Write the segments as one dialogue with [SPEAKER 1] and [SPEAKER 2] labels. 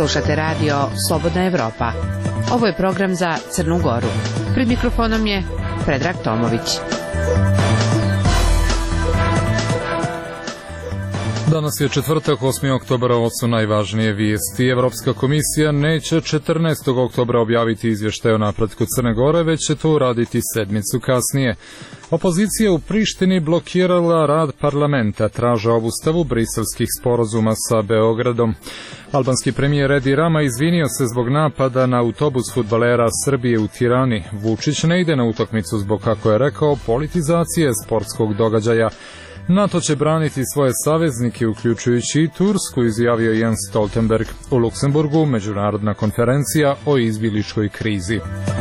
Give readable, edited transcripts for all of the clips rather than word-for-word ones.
[SPEAKER 1] Slušate radio Slobodna Evropa. Ovo je program za Crnu Goru. Pred mikrofonom je Predrag Tomović.
[SPEAKER 2] Danas je četvrtak, 8. oktobra, ovo su najvažnije vijesti. Evropska komisija neće 14. oktobra objaviti izvještaj o napretku Crne Gore, već će to uraditi sedmicu kasnije. Opozicija u Prištini blokirala rad parlamenta, traže obustavu briselskih sporazuma sa Beogradom. Albanski premijer Edi Rama izvinio se zbog napada na autobus fudbalera Srbije u Tirani. Vučić ne ide na utakmicu zbog, kako je rekao, politizacije sportskog događaja. NATO će braniti svoje saveznike, uključujući i Tursku, izjavio Jens Stoltenberg. U Luksemburgu međunarodna konferencija o izbjegličkoj krizi.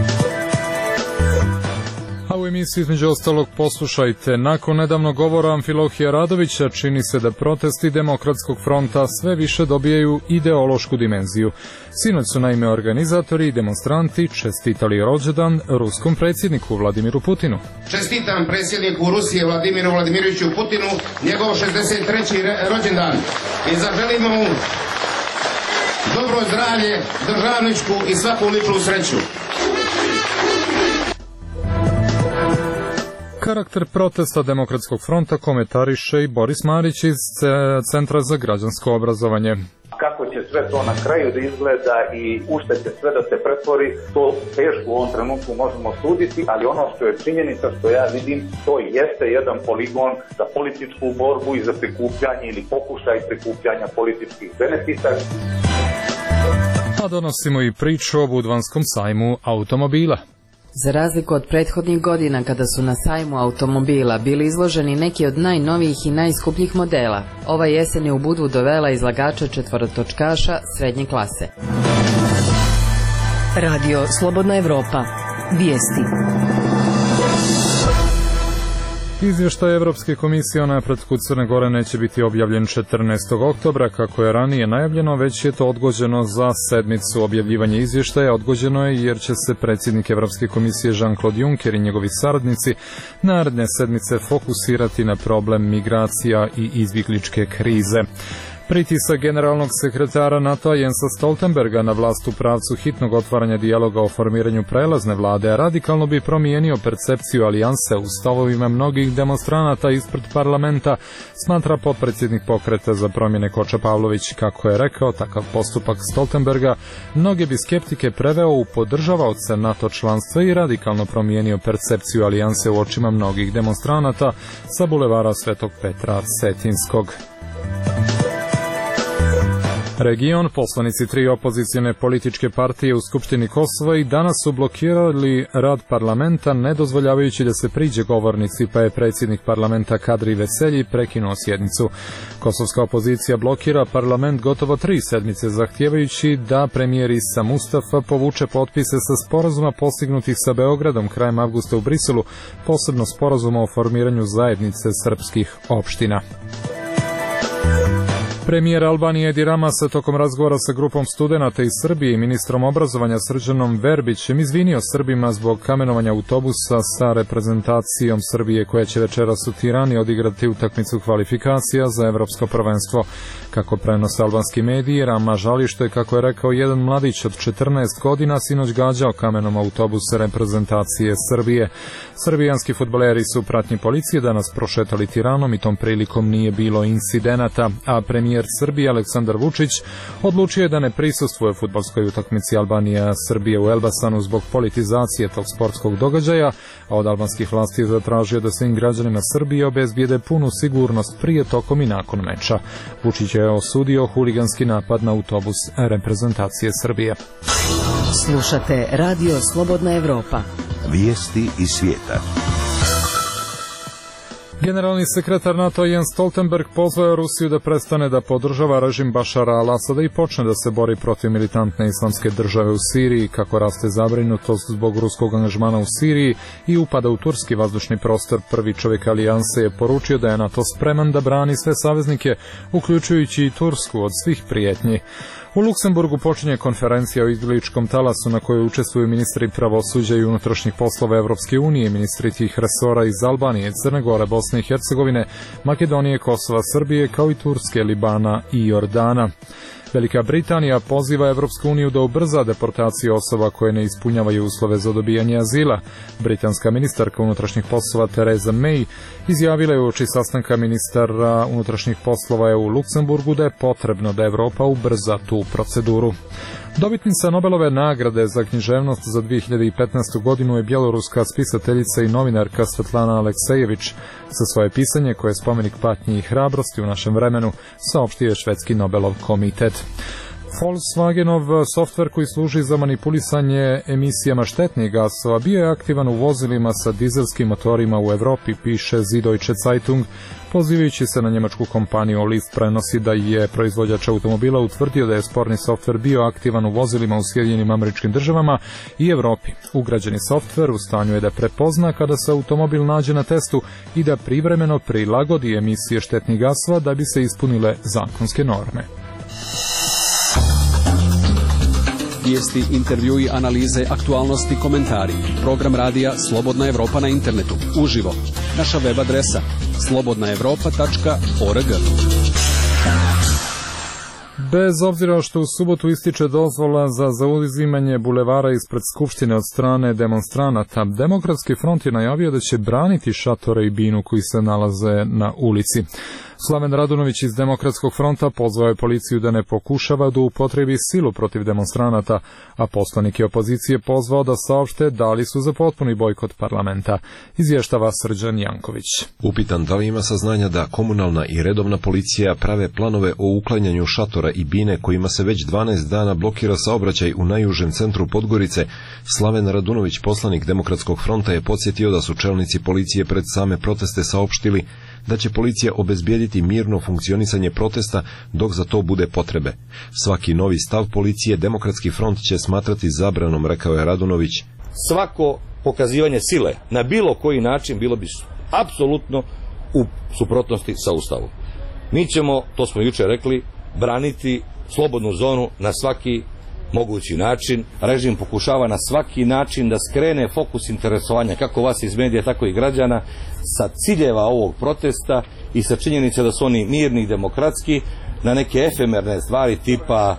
[SPEAKER 2] A u emisiji između ostalog poslušajte, nakon nedavnog govora Amfilohija Radovića čini se da protesti Demokratskog fronta sve više dobijaju ideološku dimenziju. Sinoć su naime organizatori i demonstranti čestitali rođendan ruskom predsjedniku Vladimiru Putinu.
[SPEAKER 3] Čestitam predsjedniku Rusije Vladimiru Vladimiroviću Putinu njegov 63. rođendan i zaželimo mu dobro zdravlje, državničku i svaku ličnu sreću.
[SPEAKER 2] Karakter protesta Demokratskog fronta komentariše i Boris Marić iz Centra za građansko obrazovanje.
[SPEAKER 4] Kako će sve to na kraju da izgleda i u šta će sve da se pretvori, to teško u ovom trenutku možemo suditi, ali ono što je činjenica, što ja vidim, to jeste jedan poligon za političku borbu i za prikupljanje ili pokušaj prikupljanja političkih benefita.
[SPEAKER 2] A donosimo i priču o Budvanskom sajmu automobila.
[SPEAKER 5] Za razliku od prethodnih godina kada su na sajmu automobila bili izloženi neki od najnovijih i najskupljih modela, ova jesen je u Budvu dovela izlagača četvorotočkaša srednje klase.
[SPEAKER 6] Radio Slobodna Evropa. Vijesti.
[SPEAKER 2] Izvještaj Evropske komisije o napretku Crne Gore neće biti objavljen 14. oktobra, kako je ranije najavljeno, već je to odgođeno za sedmicu. Objavljivanje izvještaja odgođeno je jer će se predsjednik Evropske komisije Jean-Claude Juncker i njegovi saradnici naredne sedmice fokusirati na problem migracija i izbjegličke krize. Pritisak generalnog sekretara NATO-a Jensa Stoltenberga na vlast u pravcu hitnog otvaranja dijaloga o formiranju prelazne vlade radikalno bi promijenio percepciju alijanse u stavovima mnogih demonstranata ispred parlamenta, smatra potpredsjednik pokreta za promjene Koča Pavlović. Kako je rekao, takav postupak Stoltenberga mnoge bi skeptike preveo u podržavaoce NATO članstva i radikalno promijenio percepciju alijanse u očima mnogih demonstranata sa bulevara Svetog Petra Cetinskog. Region, poslanici tri opozicijne političke partije u Skupštini Kosova i danas su blokirali rad parlamenta, ne dozvoljavajući da se priđe govornici, pa je predsjednik parlamenta Kadri Veselji prekinuo sjednicu. Kosovska opozicija blokira parlament gotovo 3 sedmice, zahtijevajući da premijer Isa Mustafa povuče potpise sa sporazuma postignutih sa Beogradom krajem avgusta u Briselu, posebno sporazuma o formiranju zajednice srpskih opština. Premijer Albanije Edi Rama se tokom razgovora sa grupom studenata iz Srbije i ministrom obrazovanja Srđanom Verbićem izvinio Srbima zbog kamenovanja autobusa sa reprezentacijom Srbije koja će večeras u Tirani odigrati utakmicu kvalifikacija za evropsko prvenstvo. Kako prenose albanski mediji, Rama žali što je, kako je rekao, jedan mladić od 14 godina sinoć gađao kamenom autobus reprezentacije Srbije. Srbijanski fudbaleri su u pratnji policije danas prošetali Tiranom i tom prilikom nije bilo incidenata, a premijer Srbije Aleksandar Vučić odlučio je da ne prisustvuje fudbalskoj utakmici Albanija-Srbije u Elbasanu zbog politizacije tog sportskog događaja, a od albanskih vlasti je zatražio da svim građanima Srbije obezbijede punu sigurnost prije, tokom i nakon meča. Vučić je osudio huliganski napad na autobus reprezentacije Srbije.
[SPEAKER 6] Slušate Radio Slobodna Evropa.
[SPEAKER 7] Vijesti iz svijeta.
[SPEAKER 2] Generalni sekretar NATO Jens Stoltenberg pozvao je Rusiju da prestane da podržava režim Bašara al-Asada i počne da se bori protiv militantne islamske države u Siriji. Kako raste zabrinutost zbog ruskog angažmana u Siriji i upada u turski vazdušni prostor, prvi čovjek alijanse je poručio da je NATO spreman da brani sve saveznike, uključujući i Tursku, od svih prijetnji. U Luksemburgu počinje konferencija o izbjegličkom talasu na kojoj učestvuju ministri pravosuđa i unutrašnjih poslova Evropske unije, ministri tih resora iz Albanije, Crne Gore, Bosne i Hercegovine, Makedonije, Kosova, Srbije, kao i Turske, Libana i Jordana. Velika Britanija poziva Evropsku uniju da ubrza deportaciju osoba koje ne ispunjavaju uslove za dobijanje azila. Britanska ministarka unutrašnjih poslova Theresa May izjavila je uoči sastanka ministara unutrašnjih poslova u Luksemburgu da je potrebno da Evropa ubrza tu proceduru. Dobitnica Nobelove nagrade za književnost za 2015. godinu je bjeloruska spisateljica i novinarka Svetlana Aleksejević. Za svoje pisanje, koje je spomenik patnji i hrabrosti u našem vremenu, saopštio je švedski Nobelov komitet. Volkswagenov softver koji služi za manipulisanje emisijama štetnih gasova bio je aktivan u vozilima sa dizelskim motorima u Evropi, piše Süddeutsche Zeitung. Pozivajući se na njemačku kompaniju, list prenosi da je proizvođač automobila utvrdio da je sporni softver bio aktivan u vozilima u Sjedinjenim Američkim Državama i Evropi. Ugrađeni softver u stanju je da prepozna kada se automobil nađe na testu i da privremeno prilagodi emisije štetnih gasova da bi se ispunile zakonske norme.
[SPEAKER 8] Vijesti, intervjui, analize, aktualnosti, komentari. Program radija Slobodna Evropa na internetu. Uživo. Naša web adresa slobodnaevropa.org.
[SPEAKER 2] Bez obzira što u subotu ističe dozvola za zauzimanje bulevara ispred Skupštine od strane demonstranata, Demokratski front je najavio da će braniti šatore i binu koji se nalaze na ulici. Slaven Radunović iz Demokratskog fronta pozvao je policiju da ne pokušava da upotrebi silu protiv demonstranata, a poslanike opozicije pozvao da saopšte da li su za potpuni bojkot parlamenta. Izvještava Srđan Janković.
[SPEAKER 9] Upitan da li ima saznanja da komunalna i redovna policija prave planove o uklanjanju šatora i bine kojima se već 12 dana blokira saobraćaj u najužem centru Podgorice, Slaven Radunović, poslanik Demokratskog fronta, je podsjetio da su čelnici policije pred same proteste saopštili da će policija obezbijediti mirno funkcionisanje protesta dok za to bude potrebe. Svaki novi stav policije Demokratski front će smatrati zabranom, rekao je Radunović.
[SPEAKER 10] Svako pokazivanje sile na bilo koji način bilo bi apsolutno u suprotnosti sa Ustavom. Mi ćemo, to smo jučer rekli, braniti slobodnu zonu na svaki mogući način. Režim pokušava na svaki način da skrene fokus interesovanja kako vas iz medija, tako i građana sa ciljeva ovog protesta i sa činjenice da su oni mirni i demokratski na neke efemerne stvari tipa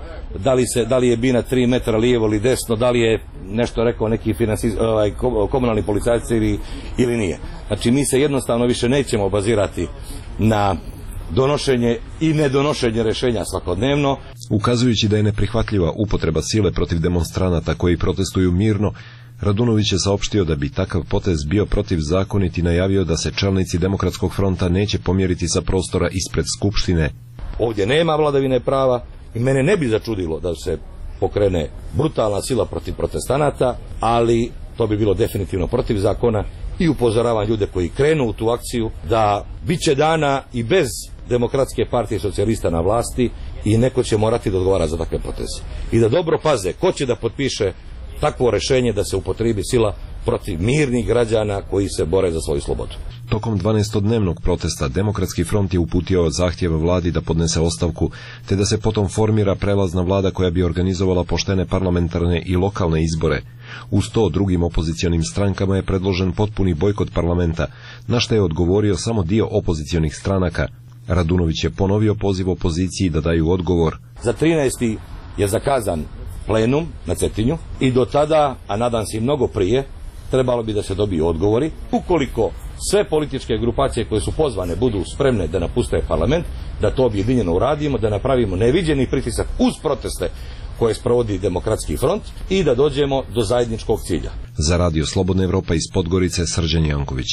[SPEAKER 10] da li je bina 3 metra lijevo ili desno, da li je nešto rekao neki komunalni policajac ili nije. Znači mi se jednostavno više nećemo bazirati na donošenje i nedonošenje rješenja svakodnevno.
[SPEAKER 9] Ukazujući da je neprihvatljiva upotreba sile protiv demonstranata koji protestuju mirno, Radunović je saopštio da bi takav potez bio protivzakonit i najavio da se čelnici Demokratskog fronta neće pomjeriti sa prostora ispred Skupštine.
[SPEAKER 10] Ovdje nema vladavine prava i mene ne bi začudilo da se pokrene brutalna sila protiv protestanata, ali to bi bilo definitivno protiv zakona i upozoravam ljude koji krenu u tu akciju da bit će dana i bez Demokratske partije socijalista na vlasti i neko će morati da odgovara za takve poteze. I da dobro paze ko će da potpiše takvo rješenje da se upotrebi sila protiv mirnih građana koji se bore za svoju slobodu.
[SPEAKER 9] Tokom 12-dnevnog protesta Demokratski front je uputio zahtjev vladi da podnese ostavku, te da se potom formira prelazna vlada koja bi organizovala poštene parlamentarne i lokalne izbore. Uz to drugim opozicionim strankama je predložen potpuni bojkot parlamenta, na što je odgovorio samo dio opozicionih stranaka. Radunović je ponovio poziv opoziciji da daju odgovor.
[SPEAKER 10] Za 13. je zakazan plenum na Cetinju i do tada, a nadam se i mnogo prije, trebalo bi da se dobiju odgovori. Ukoliko sve političke grupacije koje su pozvane budu spremne da napuste parlament, da to objedinjeno uradimo, da napravimo neviđeni pritisak uz proteste koje sprovodi Demokratski front i da dođemo do zajedničkog cilja.
[SPEAKER 9] Za Radio Slobodna Evropa iz Podgorice, Srđan Janković.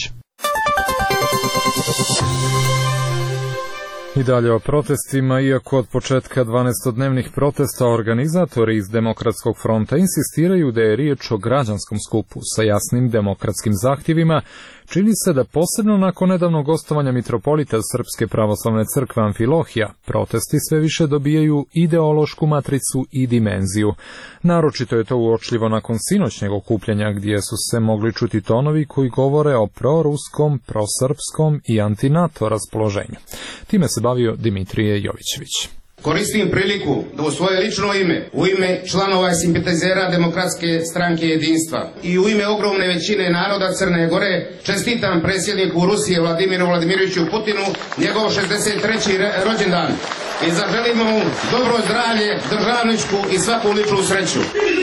[SPEAKER 2] I dalje o protestima, iako od početka 12-dnevnih protesta organizatori iz Demokratskog fronta insistiraju da je riječ o građanskom skupu sa jasnim demokratskim zahtjevima, čini se da posebno nakon nedavnog gostovanja mitropolita Srpske pravoslavne crkve Amfilohija, protesti sve više dobijaju ideološku matricu i dimenziju. Naročito je to uočljivo nakon sinoćnjeg okupljanja gdje su se mogli čuti tonovi koji govore o proruskom, prosrpskom i antinato raspoloženju. Time se bavio Dimitrije Jovićević.
[SPEAKER 3] Koristim priliku da u svoje lično ime, u ime članova i simpatizera Demokratske stranke jedinstva i u ime ogromne većine naroda Crne Gore čestitam predsjedniku Rusije Vladimiru Vladimiroviću Putinu njegov 63. rođendan i zaželimo mu dobro zdravlje, državničku i svaku ličnu sreću.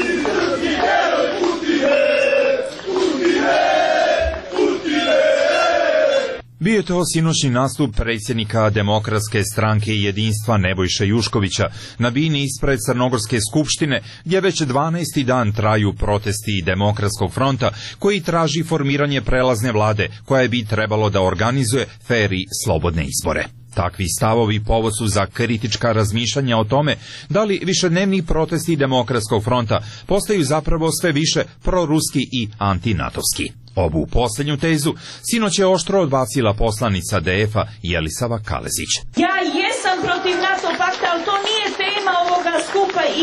[SPEAKER 11] Bio je to sinoćni nastup predsjednika Demokratske stranke i jedinstva Nebojše Juškovića na bini ispred Crnogorske skupštine, gdje već 12. dan traju protesti Demokratskog fronta koji traži formiranje prelazne vlade koja bi trebalo da organizuje fer i slobodne izbore. Takvi stavovi povod su za kritička razmišljanja o tome da li višednevni protesti Demokratskog fronta postaju zapravo sve više proruski i antinatovski. Ovu posljednju tezu sinoć je oštro odbacila poslanica DF-a Jelisava Kalezić.
[SPEAKER 12] Ja jesam protiv NATO pakta, ali to nije tema ovoga skupa i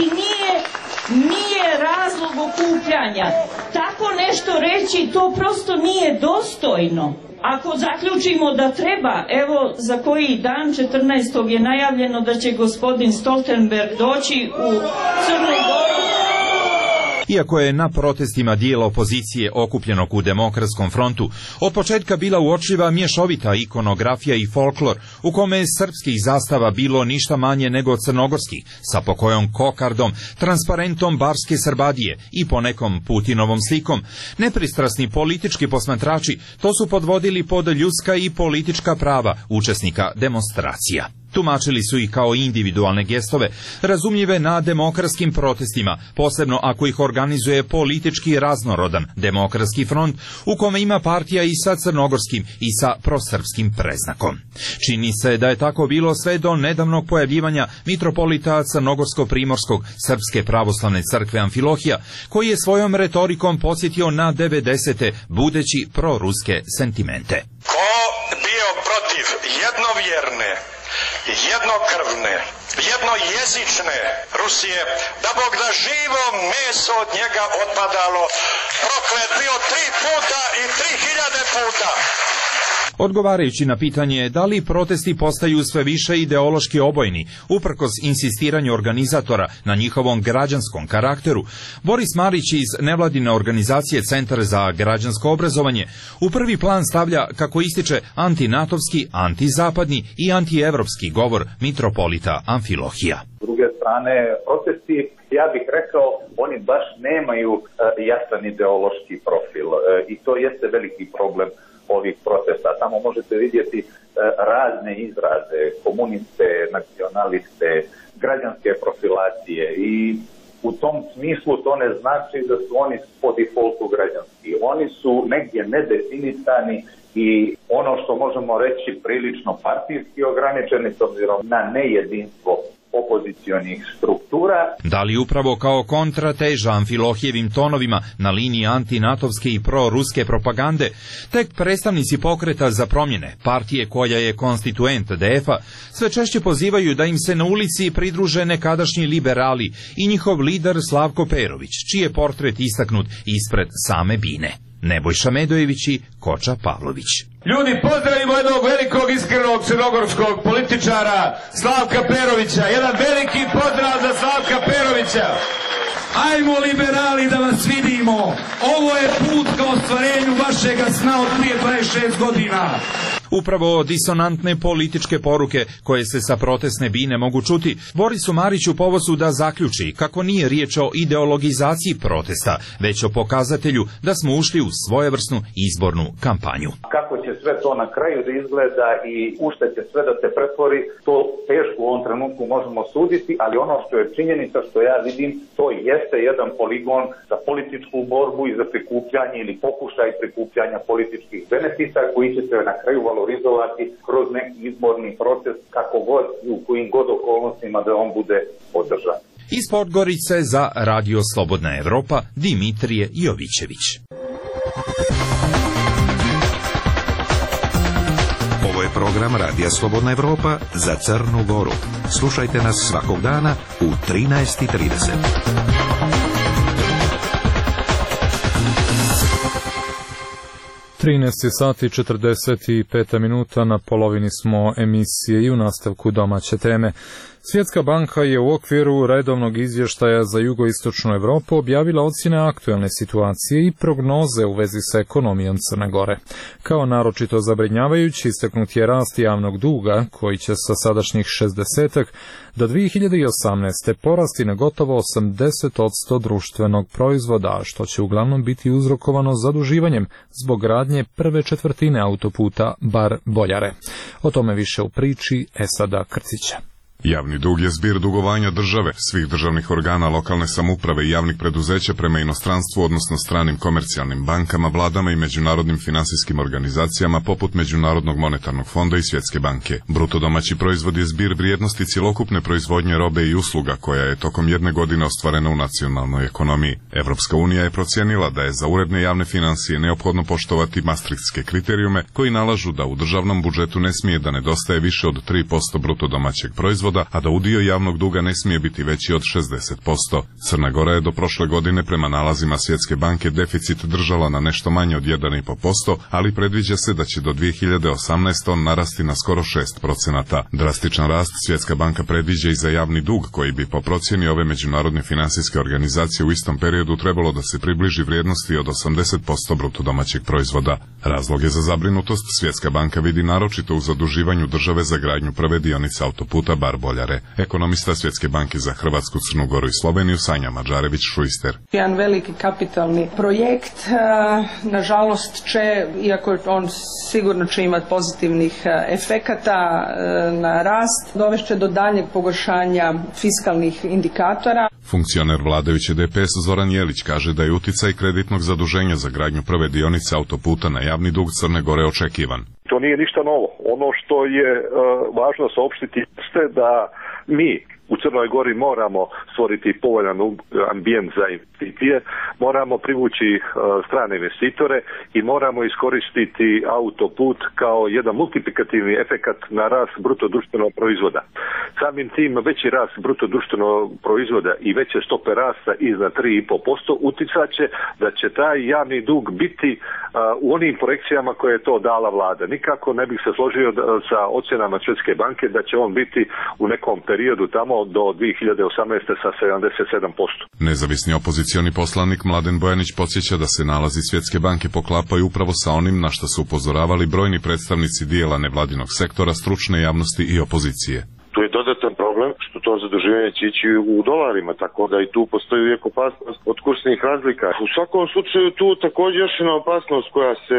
[SPEAKER 12] nije razlog okupljanja. Tako nešto reći, to prosto nije dostojno. Ako zaključimo da treba, evo za koji dan 14. je najavljeno da će gospodin Stoltenberg doći u Crnu Goru.
[SPEAKER 11] Iako je na protestima dijela opozicije okupljenog u Demokratskom frontu od početka bila uočljiva mješovita ikonografija i folklor u kome je srpskih zastava bilo ništa manje nego crnogorskih, sa pokojom kokardom, transparentom barske Srbadije i ponekom Putinovom slikom, nepristrasni politički posmatrači to su podvodili pod ljudska i politička prava učesnika demonstracija. Tumačili su ih kao individualne gestove, razumljive na demokratskim protestima, posebno ako ih organizuje politički raznorodan Demokratski front, u kome ima partija i sa crnogorskim i sa prosrpskim preznakom. Čini se da je tako bilo sve do nedavnog pojavljivanja mitropolita Crnogorsko-Primorskog Srpske pravoslavne crkve Amfilohija, koji je svojom retorikom podsjetio na 90. budeći proruske sentimente.
[SPEAKER 13] Ko bio protiv jednovjerne, jednokrvne, jednojezične Rusije, da Bog da živo meso od njega otpadalo, proklet bio 3 puta i 3000 puta.
[SPEAKER 11] Odgovarajući na pitanje da li protesti postaju sve više ideološki obojni, uprkos insistiranju organizatora na njihovom građanskom karakteru, Boris Marić iz nevladine organizacije Centar za građansko obrazovanje u prvi plan stavlja, kako ističe, antinatovski, antizapadni i antievropski govor mitropolita Amfilohija.
[SPEAKER 4] S druge strane, protesti, ja bih rekao, oni baš nemaju jasan ideološki profil i to jeste veliki problem ovih protesta. Tamo možete vidjeti razne izraze, komuniste, nacionaliste, građanske profilacije i u tom smislu to ne znači da su oni po defaultu građanski. Oni su negdje nedefinisani i ono što možemo reći prilično partijski ograničeni s obzirom na nejedinstvo opozicionih struktura.
[SPEAKER 11] Da li upravo kao kontrateža Amfilohijevim tonovima na liniji antinatovske i proruske propagande, tek predstavnici pokreta za promjene, partije koja je konstituent DF-a, sve češće pozivaju da im se na ulici pridruže nekadašnji liberali i njihov lider Slavko Perović, čiji je portret istaknut ispred same bine. Nebojša Medojević i Koča Pavlović.
[SPEAKER 14] Ljudi, pozdravimo jednog velikog iskrenog crnogorskog političara Slavka Perovića. Jedan veliki pozdrav za Slavka Perovića. Ajmo liberali da vas vidimo. Ovo je put ka ostvarenju vašega sna od prije 26 godina.
[SPEAKER 11] Upravo disonantne političke poruke koje se sa protestne bine mogu čuti, Borisu Mariću povod su da zaključi kako nije riječ o ideologizaciji protesta, već o pokazatelju da smo ušli u svojevrsnu izbornu kampanju.
[SPEAKER 4] Kako će sve to na kraju da izgleda i u šta će sve da se pretvori, to teško u ovom trenutku možemo suditi, ali ono što je činjenica što ja vidim, to jeste jedan poligon za političku borbu i za prikupljanje ili pokušaj prikupljanja političkih benefita koji će se na kraju valorizovati kroz neki izborni proces kako god i u kojim god okolnostima da on bude održan.
[SPEAKER 11] Iz Podgorice za Radio Slobodna Evropa Dimitrije Jovićević.
[SPEAKER 7] Ovo je program Radija Slobodna Evropa za Crnu Goru. Slušajte nas svakog dana u 13:30.
[SPEAKER 2] sati 45 minuta, na polovini smo emisije i u nastavku domaće teme. Svjetska banka je u okviru redovnog izvještaja za jugoistočnu Evropu objavila ocjene aktuelne situacije i prognoze u vezi sa ekonomijom Crne Gore. Kao naročito zabrinjavajući istaknut je rast javnog duga, koji će sa sadašnjih 60 do 2018. porasti na gotovo 80% društvenog proizvoda, što će uglavnom biti uzrokovano zaduživanjem zbog gradnje prve četvrtine autoputa Bar-Boljare. O tome više u priči Esada Krcića.
[SPEAKER 15] Javni dug je zbir dugovanja države, svih državnih organa, lokalne samouprave i javnih preduzeća prema inostranstvu, odnosno stranim komercijalnim bankama, vladama i međunarodnim finansijskim organizacijama poput Međunarodnog monetarnog fonda i Svjetske banke. Bruto domaći proizvod je zbir vrijednosti cjelokupne proizvodnje robe i usluga koja je tokom jedne godine ostvarena u nacionalnoj ekonomiji. Evropska unija je procijenila da je za uredne javne financije neophodno poštovati maastrichtske kriterijume koji nalažu da u državnom budžetu ne smije da nedostaje više od 3% bruto domaćeg proizvoda, a da udio javnog duga ne smije biti veći od 60%. Crna Gora je do prošle godine prema nalazima Svjetske banke deficit držala na nešto manje od 1,5%, ali predviđa se da će do 2018. narasti na skoro 6%. Drastičan rast Svjetska banka predviđa i za javni dug, koji bi po procjeni ove međunarodne finansijske organizacije u istom periodu trebalo da se približi vrijednosti od 80% bruto domaćeg proizvoda. Razloge za zabrinutost Svjetska banka vidi naročito u zaduživanju države za gradnju prve dionice autoputa Bar-Boljare. Ekonomista Svjetske banke za Hrvatsku, Crnu Goru i Sloveniju Sanja Mađarević-Šujster.
[SPEAKER 16] Jedan veliki kapitalni projekt, nažalost iako on sigurno će imati pozitivnih efekata na rast, dovešće do daljnjeg pogoršanja fiskalnih indikatora.
[SPEAKER 15] Funkcioner vladajuće DPS Zoran Jelić kaže da je uticaj kreditnog zaduženja za gradnju prve dionice autoputa na javni dug Crne Gore očekivan.
[SPEAKER 17] To nije ništa novo. Ono što je važno saopštiti jeste da mi u Crnoj Gori moramo stvoriti povoljan ambijent za investicije, moramo privući strane investitore i moramo iskoristiti autoput kao jedan multiplikativni efekat na rast bruto društvenog proizvoda. Samim tim veći rast bruto društvenog proizvoda i veće stope rasta iznad 3,5% uticat će da će taj javni dug biti u onim projekcijama koje je to dala vlada. Nikako ne bih se složio sa ocjenama Svjetske banke da će on biti u nekom periodu tamo do 2018. sa 77%.
[SPEAKER 15] Nezavisni opozicioni poslanik Mladen Bojanić podsjeća da se nalazi Svjetske banke poklapaju upravo sa onim na što su upozoravali brojni predstavnici dijela nevladinog sektora, stručne javnosti i opozicije.
[SPEAKER 18] Tu je dodatan problem što to zaduživanje će ići u dolarima, tako da i tu postoji uvijek opasnost od kursnih razlika. U svakom slučaju tu također još jedna opasnost koja se,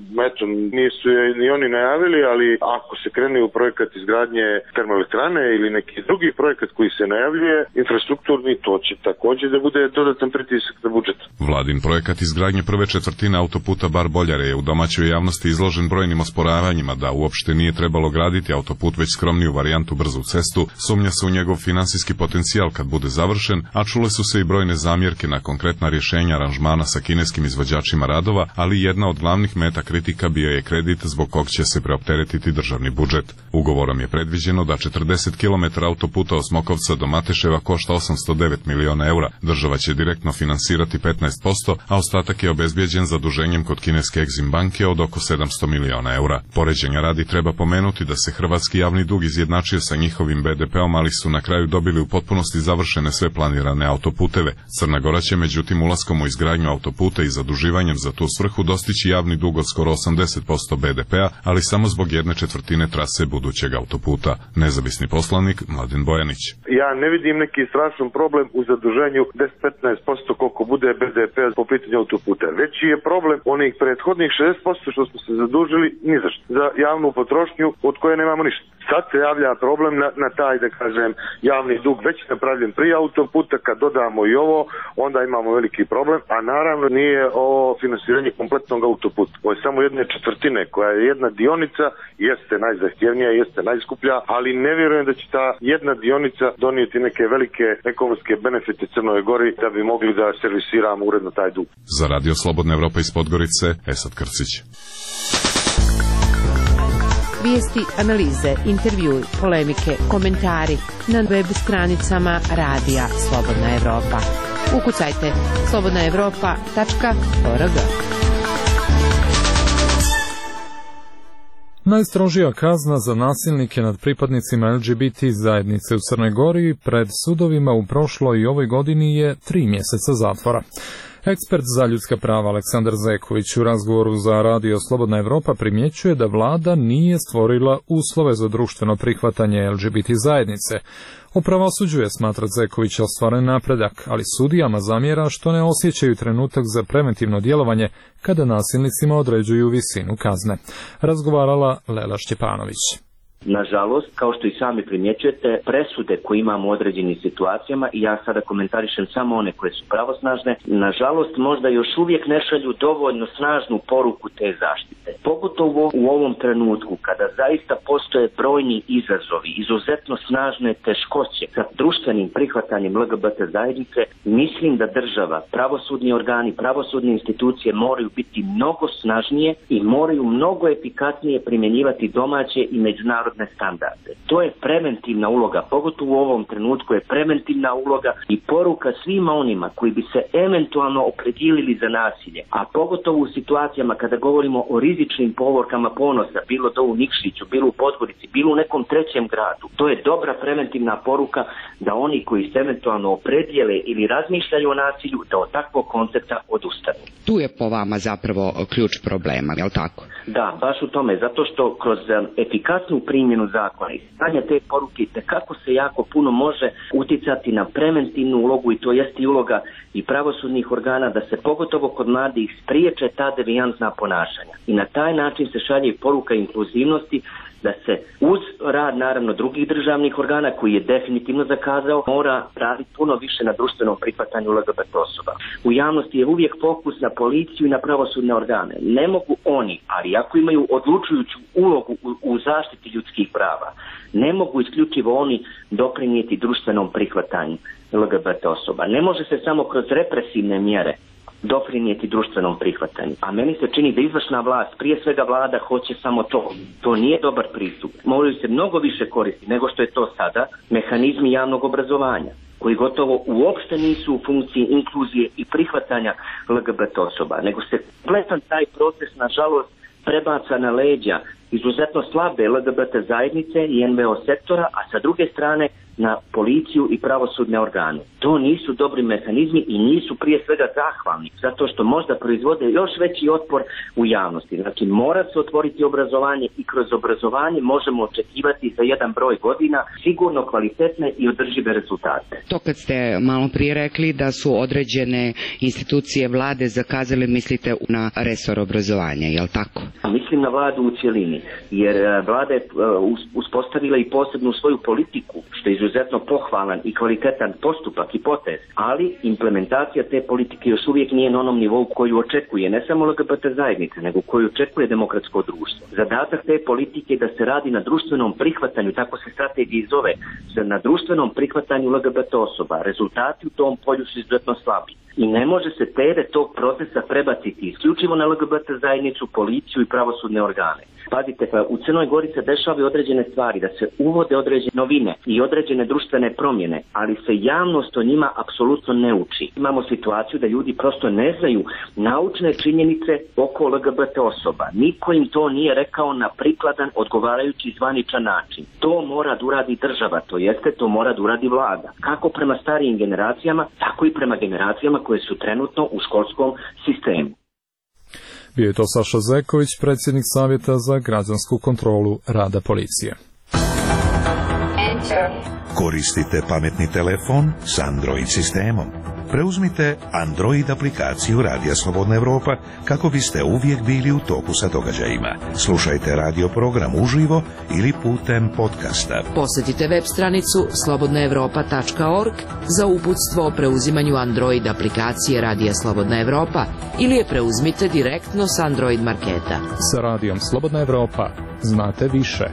[SPEAKER 18] nisu je ni oni najavili, ali ako se krene u projekat izgradnje termoelektrane ili neki drugi projekat koji se najavljuje, infrastrukturni, to će također da bude dodatan pritisak na budžet.
[SPEAKER 15] Vladin projekat izgradnje prve četvrtine autoputa Bar-Boljare je u domaćoj javnosti izložen brojnim osporavanjima da uopšte nije trebalo graditi autoput već skromniju varijantu brzu cestu, sumnja se u njegov finansijski potencijal kad bude završen, a čule su se i brojne zamjerke na konkretna rješenja aranžmana sa kineskim izvođačima radova, ali jedna od glavnih meta kritika bio je kredit zbog kog će se preopteretiti državni budžet. Ugovorom je predviđeno da 40 km autoputa od Smokovca do Mateševa košta 809 miliona eura. Država će direktno finansirati 15%, a ostatak je obezbijeđen zaduženjem kod kineske Exim banke od oko 700 miliona eura. Poređenja radi treba pomenuti da se hrvatski javni dug izjednačio sa njihovim BDP-om, ali su na kraju dobili u potpunosti završene sve planirane autoputeve. Crna Gora će međutim ulaskom u izgradnju autoputa i zaduživanjem za tu svrhu dostići javni dug od skoro 80% BDP-a, ali samo zbog 1/4 trase budućeg autoputa. Nezavisni poslanik Mladen Bojanić.
[SPEAKER 18] Ja ne vidim neki strašan problem u zaduženju 10-15% koliko bude BDP po pitanju autoputa. Veći je problem onih prethodnih 60% što smo se zadužili ni za što. Za javnu potrošnju od koje nemamo ništa. Sad se javlja problem na taj, da kažem, javni dug već napravljen prije autoputa, kad dodamo i ovo, onda imamo veliki problem, a naravno nije ovo finansiranje kompletnog autoputa. Ovo je samo 1/4 koja je jedna dionica, jeste najzahtjevnija, jeste najskuplja, ali ne vjerujem da će ta jedna dionica donijeti neke velike ekonomske benefite Crnoj Gori da bi mogli da servisiramo uredno taj dug.
[SPEAKER 15] Za Radio Slobodna Evropa iz Podgorice, Esad Krcić.
[SPEAKER 1] Vijesti, analize, intervjui, polemike, komentari na web stranicama Radija Slobodna Evropa. Ukucajte slobodnaevropa.org.
[SPEAKER 2] Najstrožija kazna za nasilnike nad pripadnicima LGBT zajednice u Crnoj Gori pred sudovima u prošloj i ovoj godini je 3 mjeseca zatvora. Ekspert za ljudska prava Aleksandar Zeković u razgovoru za Radio Slobodna Evropa primjećuje da vlada nije stvorila uslove za društveno prihvatanje LGBT zajednice. U pravosuđu je, smatra Zeković, ostvaren napredak, ali sudijama zamjera što ne osjećaju trenutak za preventivno djelovanje kada nasilnicima određuju visinu kazne. Razgovarala Lela Šćepanović.
[SPEAKER 19] Nažalost, kao što i sami primjećujete, presude koje imamo u određenim situacijama, i ja sada komentarišem samo one koje su pravosnažne, nažalost možda još uvijek ne šalju dovoljno snažnu poruku te zaštite. Pogotovo u ovom trenutku kada zaista postoje brojni izazovi, izuzetno snažne teškoće sa društvenim prihvatanjem LGBT zajednice, mislim da država, pravosudni organi, pravosudne institucije moraju biti mnogo snažnije i moraju mnogo efikasnije primjenjivati domaće i međunarodne standarde. To je preventivna uloga, pogotovo u ovom trenutku je preventivna uloga i poruka svima onima koji bi se eventualno opredijelili za nasilje, a pogotovo u situacijama kada govorimo o rizičnim povorkama ponosa, bilo to u Nikšiću, bilo u Podgorici, bilo u nekom trećem gradu. To je dobra preventivna poruka da oni koji se eventualno opredijele ili razmišljaju o nasilju, da od takvog koncepta odustanu.
[SPEAKER 20] Tu je po vama zapravo ključ problema, je li tako?
[SPEAKER 19] Da, baš u tome, zato što kroz efikasnu primjenu zakona i stanje te poruke kako se jako puno može uticati na preventivnu ulogu, i to jest i uloga i pravosudnih organa da se pogotovo kod mladih spriječe ta devijantna ponašanja. I na taj način se šalje poruka inkluzivnosti da se uz rad naravno drugih državnih organa koji je definitivno zakazao mora raditi puno više na društvenom prihvatanju LGBT osoba. U javnosti je uvijek fokus na policiju i na pravosudne organe. Ne mogu oni, ali ako imaju odlučujuću ulogu u zaštiti ljudskih prava, ne mogu isključivo oni doprinijeti društvenom prihvatanju LGBT osoba. Ne može se samo kroz represivne mjere doprinijeti društvenom prihvatanju. A meni se čini da izvršna vlast, prije svega vlada, hoće samo to. To nije dobar pristup. Moraju se mnogo više koristiti nego što je to sada mehanizmi javnog obrazovanja, koji gotovo uopšte nisu u funkciji inkluzije i prihvatanja LGBT osoba, nego se kompletan taj proces, nažalost, prebaca na leđa izuzetno slabe LGBT zajednice i NVO sektora, a sa druge strane na policiju i pravosudne organe. To nisu dobri mehanizmi i nisu prije svega zahvalni, zato što možda proizvode još veći otpor u javnosti. Znači mora se otvoriti obrazovanje i kroz obrazovanje možemo očekivati za jedan broj godina sigurno kvalitetne i održive rezultate.
[SPEAKER 20] To kad ste malo prije rekli da su određene institucije vlade zakazale, mislite na resor obrazovanja, je li tako?
[SPEAKER 19] Mislim na vladu u cjelini, jer vlada je uspostavila i posebnu svoju politiku, što je izuzetno pohvalan i kvalitetan postupak i potez, ali implementacija te politike još uvijek nije na onom nivou koju očekuje ne samo LGBT zajednica, nego koju očekuje demokratsko društvo. Zadatak te politike je da se radi na društvenom prihvatanju, tako se strategija zove, na društvenom prihvatanju LGBT osoba. Rezultati u tom polju su izuzetno slabi. I ne može se teret tog procesa prebaciti isključivo na LGBT zajednicu, policiju i pravosudne organe. Pazite, u Crnoj Gori se dešavaju određene stvari, da se uvode određene novine i određene društvene promjene, ali se javnost o njima apsolutno ne uči. Imamo situaciju da ljudi prosto ne znaju naučne činjenice oko LGBT osoba. Niko im to nije rekao na prikladan, odgovarajući zvaničan način. To mora da uradi država, to jeste, to mora da uradi vlada. Kako prema starijim generacijama, tako i prema generacijama koje su trenutno u školskom sistemu.
[SPEAKER 2] Bio je to Saša Zeković, predsjednik Savjeta za građansku kontrolu rada policije.
[SPEAKER 7] Koristite pametni telefon s Android sistemom. Preuzmite Android aplikaciju Radija Slobodna Evropa kako biste uvijek bili u toku sa događajima. Slušajte radio program uživo ili putem podcasta.
[SPEAKER 5] Posjetite web stranicu slobodnaevropa.org za uputstvo o preuzimanju Android aplikacije Radija Slobodna Evropa ili je preuzmite direktno s Android marketa.
[SPEAKER 2] Sa Radijom Slobodna Evropa znate više.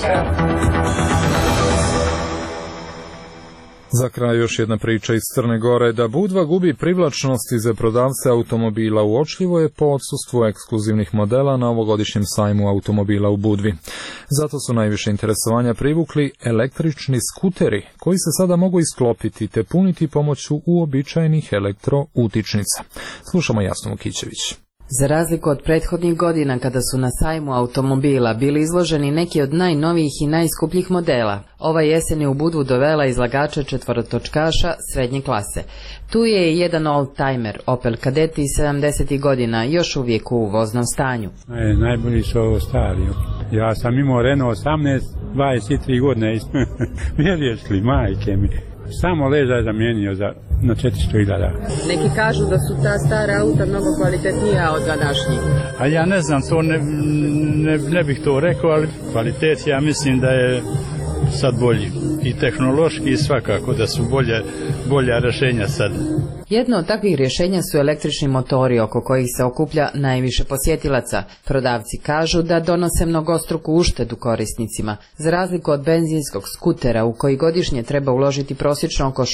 [SPEAKER 2] Za kraj još jedna priča iz Crne Gore. Da Budva gubi privlačnosti za prodavce automobila uočljivo je po odsustvu ekskluzivnih modela na ovogodišnjem sajmu automobila u Budvi. Zato su najviše interesovanja privukli električni skuteri, koji se sada mogu isklopiti te puniti pomoću uobičajenih elektroutičnica. Slušamo Jasnu Vukićević.
[SPEAKER 5] Za razliku od prethodnih godina kada su na sajmu automobila bili izloženi neki od najnovijih i najskupljih modela, ova jesen je u Budvu dovela izlagača četvorotočkaša srednje klase. Tu je i jedan old-timer, Opel Kadett iz 70. godina, još uvijek u voznom stanju.
[SPEAKER 21] Najbolji su ovo stari. Ja sam imao Renault 18, 23 godine, vjeruješ li, majke mi. Samo ležaj zamijenio na 400.000.
[SPEAKER 5] Neki kažu da su ta stara auta mnogo kvalitetnija od današnjih.
[SPEAKER 21] A ja ne znam, to ne bih to rekao, ali kvalitet ja mislim da je sad bolji. I tehnološki i svakako da su bolja rješenja sad.
[SPEAKER 5] Jedno od takvih rješenja su električni motori oko kojih se okuplja najviše posjetilaca. Prodavci kažu da donose mnogostruku uštedu korisnicima. Za razliku od benzinskog skutera u koji godišnje treba uložiti prosječno oko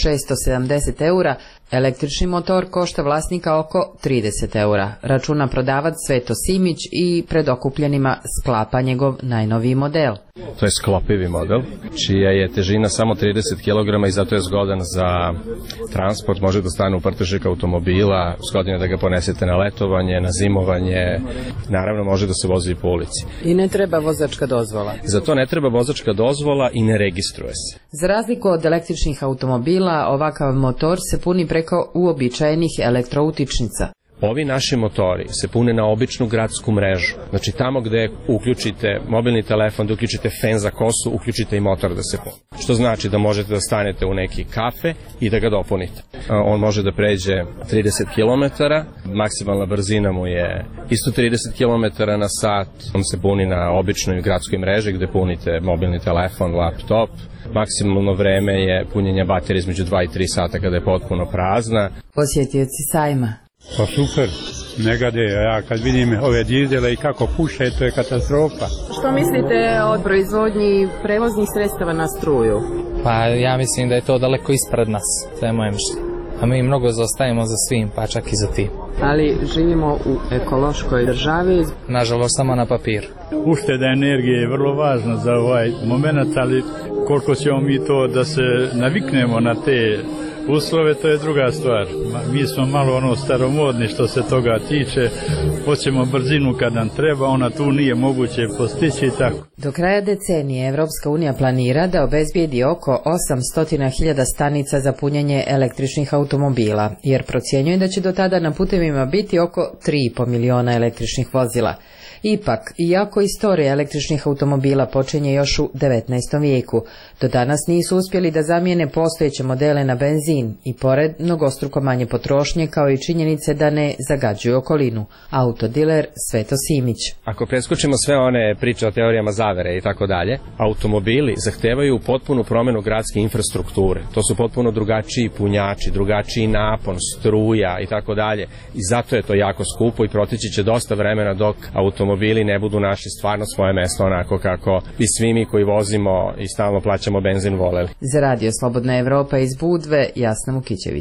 [SPEAKER 5] 670 eura, električni motor košta vlasnika oko 30 eura, računa prodavac Sveto Simić i pred okupljenima sklapa njegov najnoviji model.
[SPEAKER 22] To je sklopivi model, čija je težina samo 30 kg i zato je zgodan za transport, može da stane u prtežik automobila, zgodno je da ga ponesete na letovanje, na zimovanje, naravno može da se vozi i po ulici.
[SPEAKER 5] I ne treba vozačka dozvola?
[SPEAKER 22] Za to ne treba vozačka dozvola i ne registruje se.
[SPEAKER 5] Za razliku od električnih automobila, ovakav motor se puni preko uobičajenih elektroutičnica.
[SPEAKER 22] Ovi naši motori se pune na običnu gradsku mrežu. Znači tamo gde uključite mobilni telefon, da uključite fen za kosu, uključite i motor da se puni. Što znači da možete da stanete u neki kafe i da ga dopunite. On može da pređe 30 km, maksimalna brzina mu je isto 30 km na sat. On se puni na običnoj gradskoj mreži gde punite mobilni telefon, laptop. Maksimalno vreme je punjenja baterije između 2 i 3 sata kada je potpuno prazna.
[SPEAKER 5] Posjetioci sajma.
[SPEAKER 21] Pa super, ne gade, ja kad vidim ove dizele i kako puše, to je katastrofa.
[SPEAKER 5] Što mislite o proizvodnji prevoznih sredstava na struju?
[SPEAKER 23] Pa ja mislim da je to daleko ispred nas, to je moje mišljenje. A mi mnogo zaostajemo za svim, pa čak i za tim.
[SPEAKER 5] Ali živimo u ekološkoj državi.
[SPEAKER 23] Nažalost, samo na papiru.
[SPEAKER 21] Ušteda energije je vrlo važna za ovaj moment, ali koliko ćemo mi to da se naviknemo na te uslove, to je druga stvar. Mi smo malo staromodni što se toga tiče, hoćemo brzinu kad nam treba, ona tu nije moguće postići i tako.
[SPEAKER 5] Do kraja decenije Evropska unija planira da obezbijedi oko 800.000 stanica za punjenje električnih automobila, jer procjenjuje da će do tada na putevima biti oko 3,5 miliona električnih vozila. Ipak, iako istorija električnih automobila počinje još u 19. vijeku, do danas nisu uspjeli da zamijene postojeće modele na benzin i pored mnogostruko manje potrošnje kao i činjenice da ne zagađuju okolinu. Autodiler Sveto Simić.
[SPEAKER 22] Ako preskočimo sve one priče o teorijama zavere i tako dalje, automobili zahtevaju potpunu promjenu gradske infrastrukture. To su potpuno drugačiji punjači, drugačiji napon, struja i tako dalje. I zato je to jako skupo i proteći će dosta vremena dok automobili ne budu našli stvarno svoje mesto onako kako bi svi mi koji vozimo i stalno plaćamo benzin voleli.
[SPEAKER 5] Za Radio Slobodna Evropa iz Budve, Jasna Mukićević.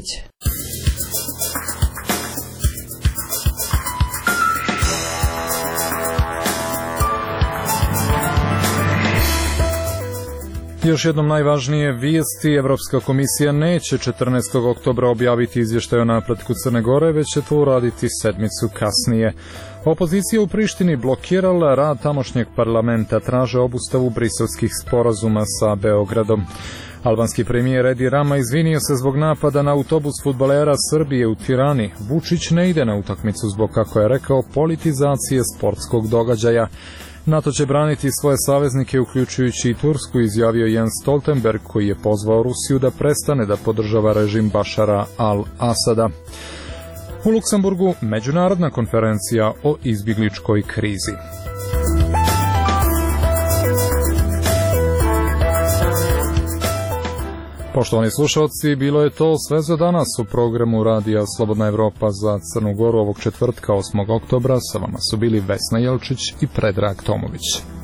[SPEAKER 2] Još jednom najvažnije vijesti, Evropska komisija neće 14. oktobra objaviti izvještaj o napretku Crne Gore, već će to uraditi sedmicu kasnije. Opozicija u Prištini blokirala rad tamošnjeg parlamenta, traže obustavu briselskih sporazuma sa Beogradom. Albanski premijer Edi Rama izvinio se zbog napada na autobus fudbalera Srbije u Tirani. Vučić ne ide na utakmicu zbog, kako je rekao, politizacije sportskog događaja. NATO će braniti svoje saveznike, uključujući i Tursku, izjavio Jens Stoltenberg, koji je pozvao Rusiju da prestane da podržava režim Bašara al-Asada. U Luksemburgu međunarodna konferencija o izbjegličkoj krizi. Poštovani slušalci, bilo je to sve za danas u programu Radija Slobodna Evropa za Crnu Goru ovog četvrtka 8. oktobra. Sa vama su bili Vesna Jelčić i Predrag Tomović.